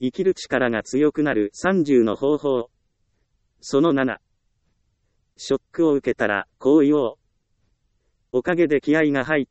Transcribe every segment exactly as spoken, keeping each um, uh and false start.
生きる力が強くなるさんじゅうの方法。そのなな。ショックを受けたら、こう言おう。おかげで気合が入った。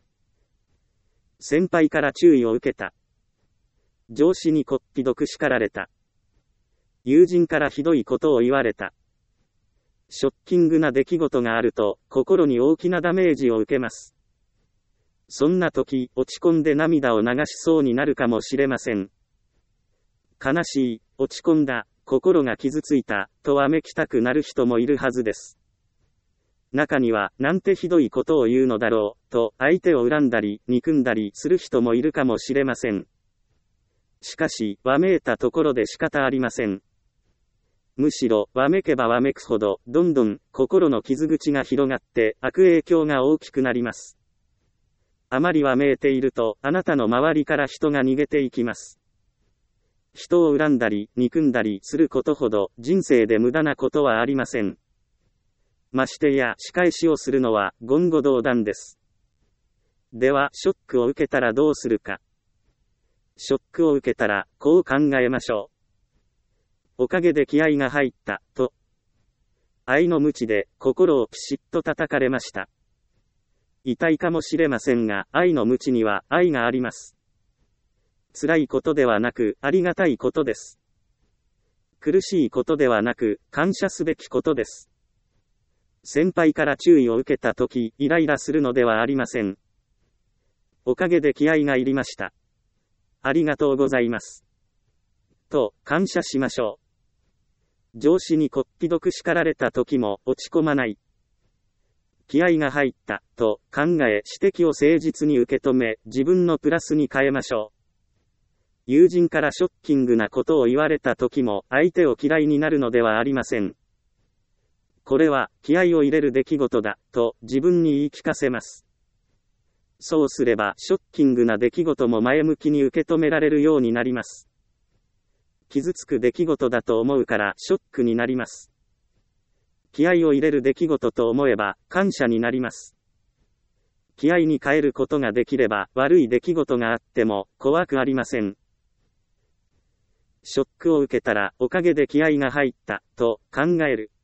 先輩から注意を受けた。上司にこっぴどく叱られた。友人からひどいことを言われた。ショッキングな出来事があると、心に大きなダメージを受けます。そんな時、落ち込んで涙を流しそうになるかもしれません。悲しい、落ち込んだ、心が傷ついた、とわめきたくなる人もいるはずです。中には、なんてひどいことを言うのだろう、と相手を恨んだり、憎んだりする人もいるかもしれません。しかし、わめいたところで仕方ありません。むしろ、わめけばわめくほど、どんどん、心の傷口が広がって、悪影響が大きくなります。あまりわめいていると、あなたの周りから人が逃げていきます。人を恨んだり、憎んだりすることほど、人生で無駄なことはありません。ましてや、仕返しをするのは、言語道断です。では、ショックを受けたらどうするか。ショックを受けたら、こう考えましょう。おかげで気合が入った、と。愛の鞭で、心をピシッと叩かれました。痛いかもしれませんが、愛の鞭には、愛があります。辛いことではなく、ありがたいことです。苦しいことではなく、感謝すべきことです。先輩から注意を受けたとき、イライラするのではありません。おかげで気合が入りました。ありがとうございます。と、感謝しましょう。上司にこっぴどく叱られたときも、落ち込まない。気合が入った、と考え、指摘を誠実に受け止め、自分のプラスに変えましょう。友人からショッキングなことを言われた時も、相手を嫌いになるのではありません。これは、気合を入れる出来事だ、と自分に言い聞かせます。そうすれば、ショッキングな出来事も前向きに受け止められるようになります。傷つく出来事だと思うから、ショックになります。気合を入れる出来事と思えば、感謝になります。気合に変えることができれば、悪い出来事があっても、怖くありません。ショックを受けたら、おかげで気合が入った、と考える。